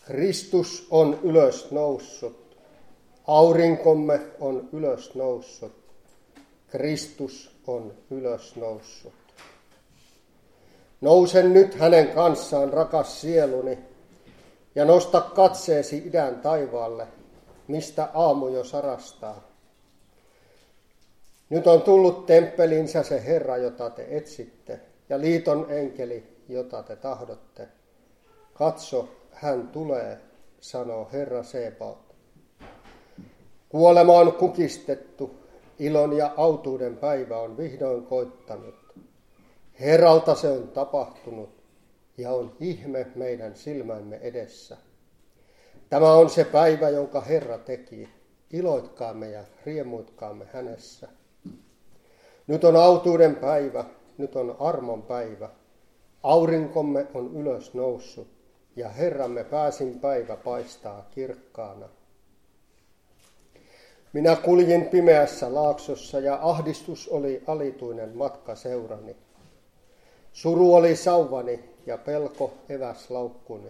Kristus on ylös noussut. Aurinkomme on ylös noussut. Kristus on ylös noussut. Nousen nyt hänen kanssaan, rakas sieluni, ja nosta katseesi idän taivaalle, mistä aamu jo sarastaa. Nyt on tullut temppelinsä se Herra, jota te etsitte, ja liiton enkeli, jota te tahdotte. Katso, hän tulee, sanoo Herra Sebaot. Kuolema on kukistettu, ilon ja autuuden päivä on vihdoin koittanut. Herralta se on tapahtunut, ja on ihme meidän silmämme edessä. Tämä on se päivä, jonka Herra teki. Iloitkaamme ja riemuitkaamme hänessä. Nyt on autuuden päivä, nyt on armon päivä. Aurinkomme on ylös noussut, ja Herramme pääsin päivä paistaa kirkkaana. Minä kuljin pimeässä laaksossa, ja ahdistus oli alituinen matka seurani. Suru oli sauvani, ja pelko eväslaukkuni.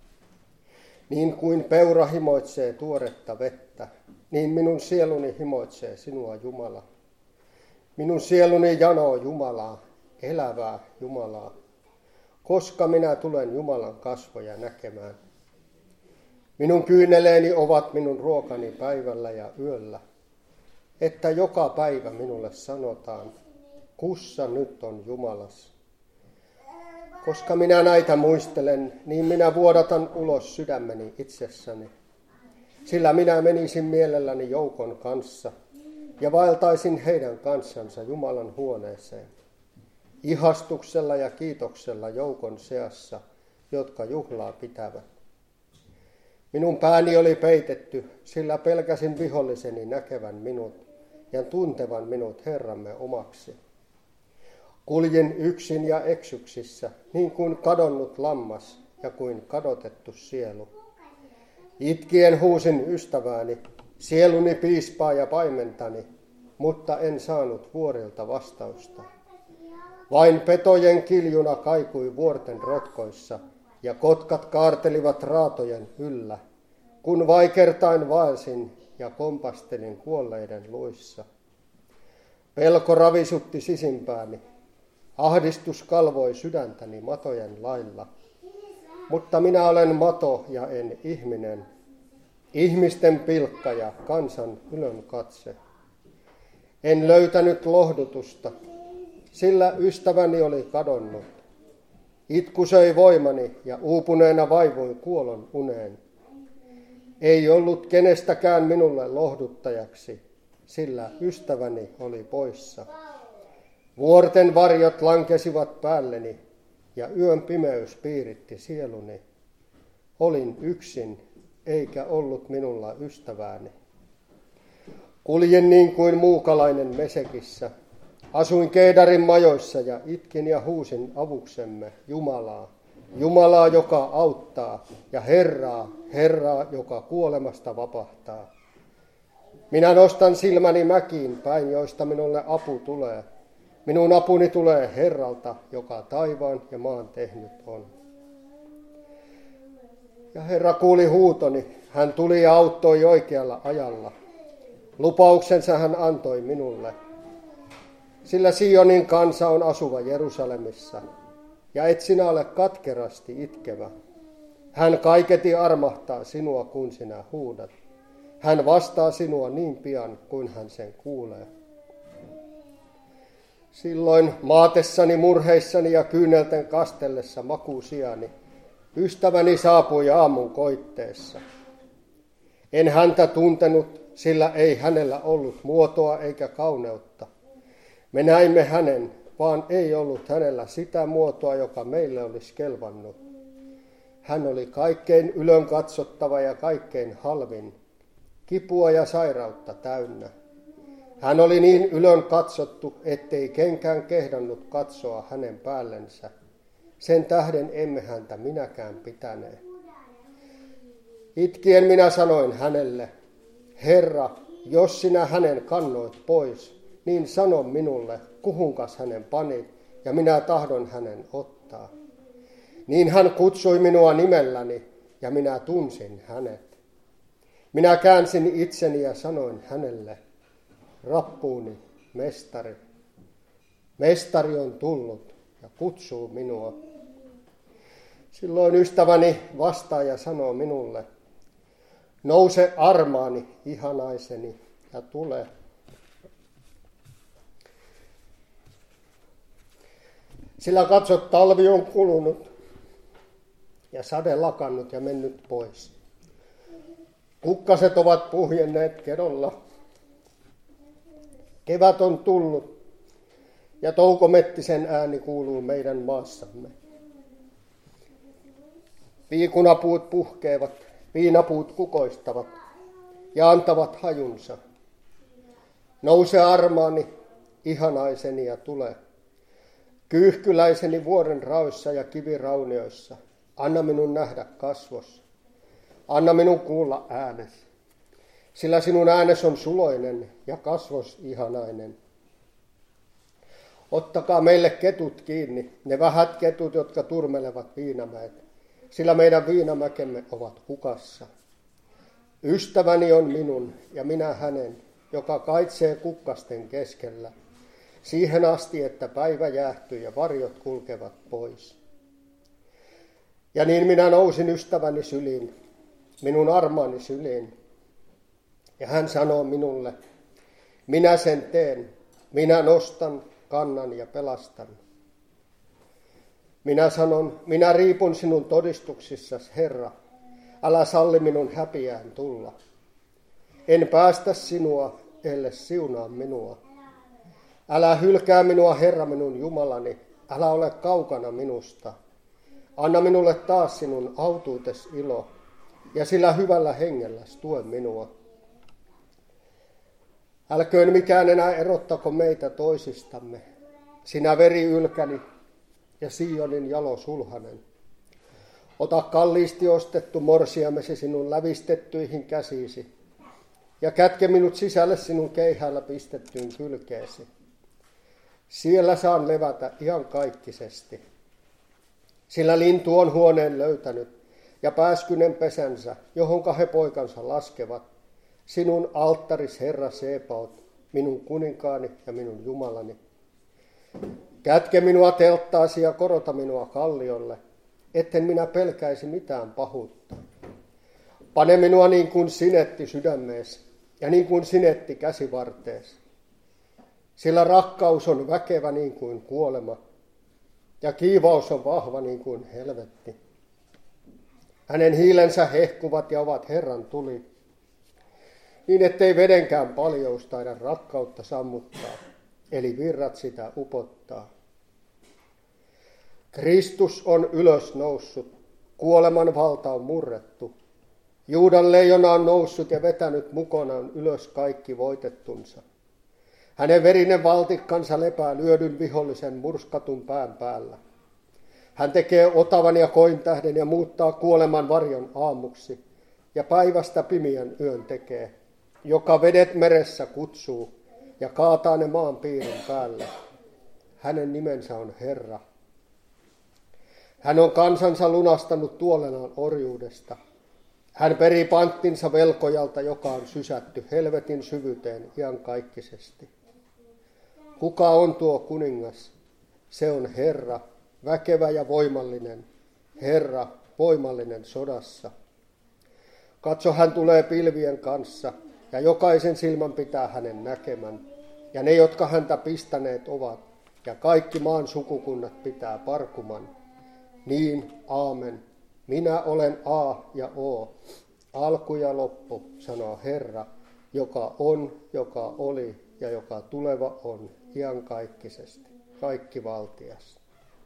Niin kuin peura himoitsee tuoretta vettä, niin minun sieluni himoitsee sinua, Jumala. Minun sieluni janoo Jumalaa, elävää Jumalaa, koska minä tulen Jumalan kasvoja näkemään. Minun kyyneleeni ovat minun ruokani päivällä ja yöllä, että joka päivä minulle sanotaan, kussa nyt on Jumalas. Koska minä näitä muistelen, niin minä vuodatan ulos sydämeni itsessäni, sillä minä menisin mielelläni joukon kanssa ja vaeltaisin heidän kanssansa Jumalan huoneeseen, ihastuksella ja kiitoksella joukon seassa, jotka juhlaa pitävät. Minun pääni oli peitetty, sillä pelkäsin viholliseni näkevän minut ja tuntevan minut Herramme omaksi. Kuljin yksin ja eksyksissä, niin kuin kadonnut lammas ja kuin kadotettu sielu. Itkien huusin ystävääni, sieluni piispaa ja paimentani, mutta en saanut vuorilta vastausta. Vain petojen kiljuna kaikui vuorten rotkoissa, ja kotkat kaartelivat raatojen yllä, kun vaikertain vaelsin ja kompastelin kuolleiden luissa. Pelko ravisutti sisimpääni, ahdistus kalvoi sydäntäni matojen lailla, mutta minä olen mato ja en ihminen, ihmisten pilkka ja kansan ylön katse. En löytänyt lohdutusta, sillä ystäväni oli kadonnut. Itku söi voimani ja uupuneena vaivuin kuolon uneen. Ei ollut kenestäkään minulle lohduttajaksi, sillä ystäväni oli poissa. Vuorten varjot lankesivat päälleni ja yön pimeys piiritti sieluni. Olin yksin, eikä ollut minulla ystävääni. Kuljin niin kuin muukalainen Mesekissä. Asuin Keedarin majoissa ja itkin ja huusin avuksemme Jumalaa. Jumalaa, joka auttaa, ja Herraa, joka kuolemasta vapahtaa. Minä nostan silmäni mäkiin päin, joista minulle apu tulee. Minun apuni tulee Herralta, joka taivaan ja maan tehnyt on. Ja Herra kuuli huutoni, hän tuli ja auttoi oikealla ajalla. Lupauksensa hän antoi minulle. Sillä Sionin kansa on asuva Jerusalemissa, ja et sinä ole katkerasti itkevä. Hän kaiketi armahtaa sinua, kun sinä huudat. Hän vastaa sinua niin pian, kuin hän sen kuulee. Silloin maatessani, murheissani ja kyynelten kastellessa makuusiani, ystäväni saapui aamun koitteessa. En häntä tuntenut, sillä ei hänellä ollut muotoa eikä kauneutta. Me näimme hänen, vaan ei ollut hänellä sitä muotoa, joka meille olisi kelvannut. Hän oli kaikkein ylön katsottava ja kaikkein halvin, kipua ja sairautta täynnä. Hän oli niin ylön katsottu, ettei kenkään kehdannut katsoa hänen päällensä. Sen tähden emme häntä minäkään pitäneet. Itkien minä sanoin hänelle, Herra, jos sinä hänen kannoit pois, niin sano minulle, kuhunkas hänen panit, ja minä tahdon hänen ottaa. Niin hän kutsui minua nimelläni, ja minä tunsin hänet. Minä käänsin itseni ja sanoin hänelle, Rabbuuni, mestari. Mestari on tullut ja kutsuu minua. Silloin ystäväni vastaa ja sanoo minulle, nouse armaani, ihanaiseni, ja tule. Sillä katso, talvi on kulunut ja sade lakannut ja mennyt pois. Kukkaset ovat puhjenneet kedolla. Kevät on tullut ja toukomettisen ääni kuuluu meidän maassamme. Viikunapuut puhkeavat, viinapuut kukoistavat ja antavat hajunsa. Nouse armaani, ihanaiseni, ja tule. Kyyhkyläiseni vuoren raoissa ja kiviraunioissa, anna minun nähdä kasvos. Anna minun kuulla äänes, sillä sinun äänes on suloinen ja kasvos ihanainen. Ottakaa meille ketut kiinni, ne vähät ketut, jotka turmelevat viinamäet, sillä meidän viinamäkemme ovat hukassa. Ystäväni on minun ja minä hänen, joka kaitsee kukkasten keskellä, siihen asti, että päivä jäähtyy ja varjot kulkevat pois. Ja niin minä nousin ystäväni syliin, minun armaani syliin, ja hän sanoo minulle, minä sen teen, minä nostan, kannan ja pelastan. Minä sanon, minä riipun sinun todistuksissasi, Herra, älä salli minun häpiään tulla. En päästä sinua, ellei siunaa minua. Älä hylkää minua, Herra, minun Jumalani, älä ole kaukana minusta. Anna minulle taas sinun autuutes ilo, ja sillä hyvällä hengelläs tue minua. Älköön mikään enää erottako meitä toisistamme, sinä veriylkäni ja Sionin jalo sulhanen. Ota kalliisti ostettu morsiamesi sinun lävistettyihin käsisi, ja kätke minut sisälle sinun keihäällä pistettyyn kylkeesi. Siellä saan levätä iankaikkisesti, sillä lintu on huoneen löytänyt ja pääskynen pesänsä, johonka he poikansa laskevat. Sinun alttaris, Herra Sebaot, minun kuninkaani ja minun Jumalani. Kätke minua telttaasi ja korota minua kalliolle, etten minä pelkäisi mitään pahuutta. Pane minua niin kuin sinetti sydämeesi ja niin kuin sinetti käsivarteesi. Sillä rakkaus on väkevä niin kuin kuolema ja kiivaus on vahva niin kuin helvetti. Hänen hiilensä hehkuvat ja ovat Herran tuli, niin ettei vedenkään paljous taida rakkautta sammuttaa, eli virrat sitä upottaa. Kristus on ylös noussut, kuoleman valta on murrettu. Juudan leijona on noussut ja vetänyt mukanaan ylös kaikki voitettunsa. Hänen verinen valtikkansa lepää lyödyn vihollisen murskatun pään päällä. Hän tekee otavan ja kointähden ja muuttaa kuoleman varjon aamuksi, ja päivästä pimiän yön tekee, joka vedet meressä kutsuu ja kaataa ne maan piirin päälle. Hänen nimensä on Herra. Hän on kansansa lunastanut tuolenaan orjuudesta. Hän perii panttinsa velkojalta, joka on sysätty helvetin syvyyteen iankaikkisesti. Kuka on tuo kuningas? Se on Herra, väkevä ja voimallinen, Herra, voimallinen sodassa. Katso, hän tulee pilvien kanssa, ja jokaisen silmän pitää hänen näkemän. Ja ne, jotka häntä pistäneet ovat, ja kaikki maan sukukunnat pitää parkuman. Niin, aamen. Minä olen A ja O, alku ja loppu, sanoo Herra, joka on, joka oli ja joka tuleva on, iankaikkisesti, kaikkivaltias.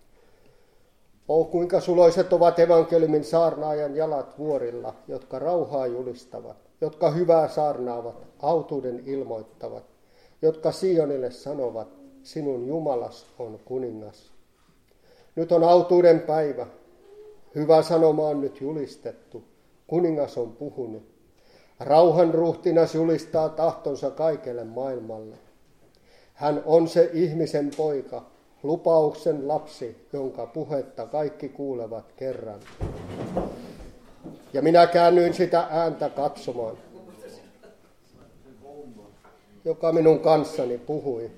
Kuinka suloiset ovat evankeliumin saarnaajan jalat vuorilla, jotka rauhaa julistavat, jotka hyvää saarnaavat, autuuden ilmoittavat, jotka Sionille sanovat, sinun Jumalas on kuningas. Nyt on autuuden päivä, hyvä sanoma on nyt julistettu, kuningas on puhunut. Rauhan ruhtinas julistaa tahtonsa kaikelle maailmalle. Hän on se ihmisen poika, lupauksen lapsi, jonka puhetta kaikki kuulevat kerran. Ja minä käännyin sitä ääntä katsomaan, joka minun kanssani puhui.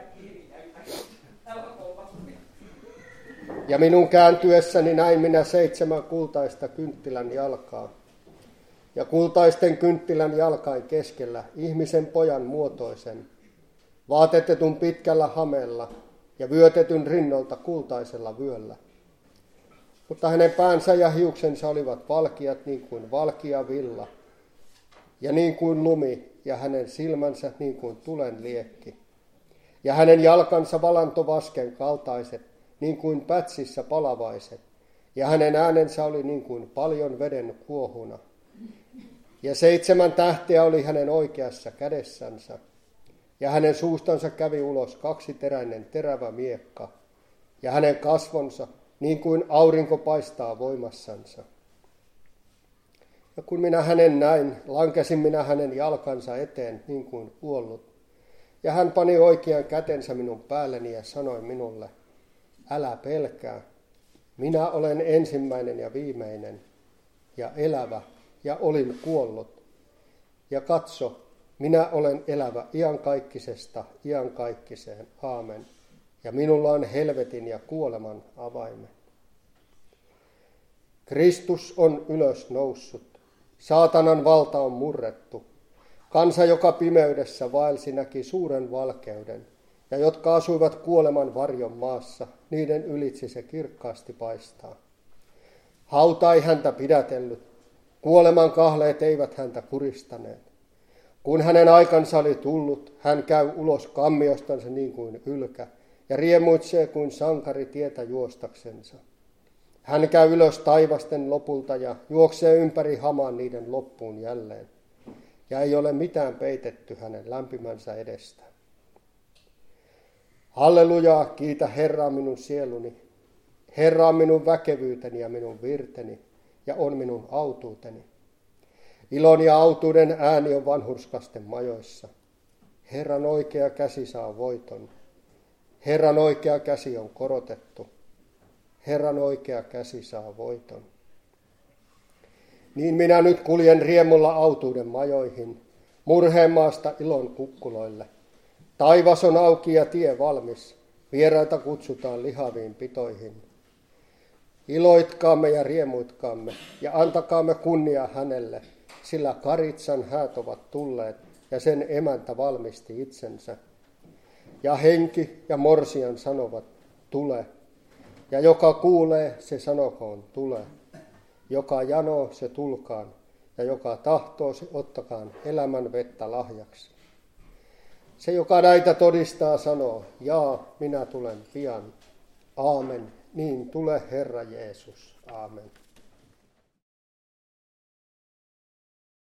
Ja minun kääntyessäni näin minä 7 kultaista kynttilän jalkaa. Ja kultaisten kynttilän jalkain keskellä ihmisen pojan muotoisen, vaatetetun pitkällä hamella ja vyötetyn rinnolta kultaisella vyöllä. Mutta hänen päänsä ja hiuksensa olivat valkeat niin kuin valkea villa ja niin kuin lumi, ja hänen silmänsä niin kuin tulen liekki. Ja hänen jalkansa valantovasken kaltaiset, niin kuin pätsissä palavaiset, ja hänen äänensä oli niin kuin paljon veden kuohuna. Ja 7 tähteä oli hänen oikeassa kädessänsä, ja hänen suustansa kävi ulos 2-teräinen terävä miekka, ja hänen kasvonsa niin kuin aurinko paistaa voimassansa. Ja kun minä hänen näin, lankesin minä hänen jalkansa eteen niin kuin kuollut, ja hän pani oikean kätensä minun päälleni ja sanoi minulle, älä pelkää, minä olen ensimmäinen ja viimeinen ja elävä, ja olin kuollut. Ja katso, minä olen elävä iankaikkisesta iankaikkiseen. Aamen. Ja minulla on helvetin ja kuoleman avaimet. Kristus on ylös noussut. Saatanan valta on murrettu. Kansa, joka pimeydessä vaelsi, näki suuren valkeuden. Ja jotka asuivat kuoleman varjon maassa, niiden ylitse se kirkkaasti paistaa. Hauta ei häntä pidätellyt. Kuoleman kahleet eivät häntä kuristaneet. Kun hänen aikansa oli tullut, hän käy ulos kammiostansa niin kuin ylkä ja riemuitsee kuin sankari tietä juostaksensa. Hän käy ylös taivasten lopulta ja juoksee ympäri hamaan niiden loppuun jälleen. Ja ei ole mitään peitetty hänen lämpimänsä edestä. Hallelujaa, kiitä Herraa minun sieluni. Herra on minun väkevyyteni ja minun virteni ja on minun autuuteni. Ilon ja autuuden ääni on vanhurskasten majoissa. Herran oikea käsi saa voiton. Herran oikea käsi on korotettu. Herran oikea käsi saa voiton. Niin minä nyt kuljen riemulla autuuden majoihin, murheen maasta ilon kukkuloille. Taivas on auki ja tie valmis, vieraita kutsutaan lihaviin pitoihin. Iloitkaamme ja riemuitkaamme ja antakaamme kunnia hänelle, sillä Karitsan häät ovat tulleet ja sen emäntä valmisti itsensä. Ja henki ja morsian sanovat, tule. Ja joka kuulee, se sanokoon, tule. Joka janoo, se tulkaan. Ja joka tahtoo, se ottakaan elämän vettä lahjaksi. Se, joka näitä todistaa, sanoo, jaa, minä tulen pian. Aamen. Niin tule Herra Jeesus. Aamen.